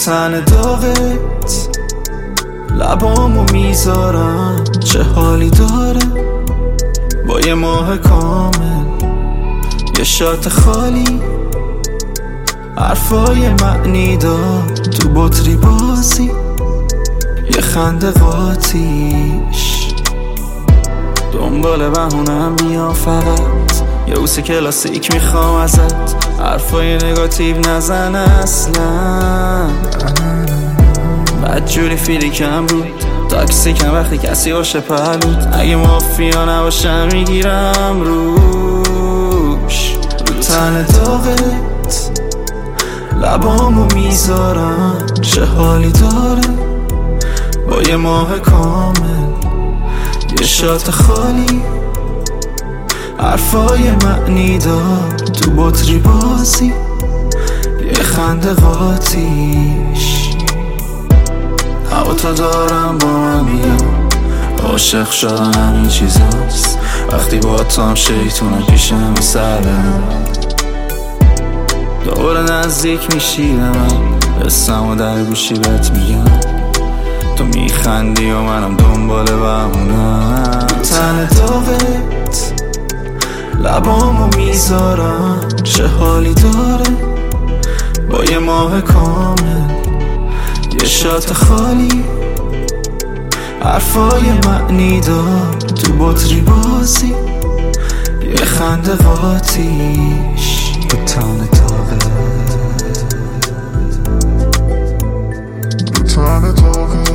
تن داغت لبامو میذارم، چه حالی داره با یه ماه کامل، یه شات خالی، حرفای معنی دار تو بطری بازی، یه خنده قاتیش دنبال بهونم میام فقط، یه اوس کلاسیک میخوام ازت، حرفای نگاتیو نزن اصلا، بدجوری فیلیکم بود تاکسیکم وقتی کسی باشه پهلود، اگه مافیا نباشم میگیرم روش، رو تن داغت لبامو میذارم، چه حالی داره با یه ماه کامل، یه شات خالی، حرفای معنی دار تو بطری بازی، یه خنده قاتیش، هوا تا دارم با من میام، عاشق شدن همین چیزاست، وقتی با تو هم شیطونم پیشم میسرم، دوباره نزدیک میشیدم، قصم و در گوشی بهت میگم، تو میخندی و منم دنبال بهونم، تن داغت لبامو میذارم، چه حالی داره با یه ماه کامل، یه شات خالی، حرفای معنی دار تو بطری بازی، یه خنده قاتیش، به تن داغت، به تن داغت.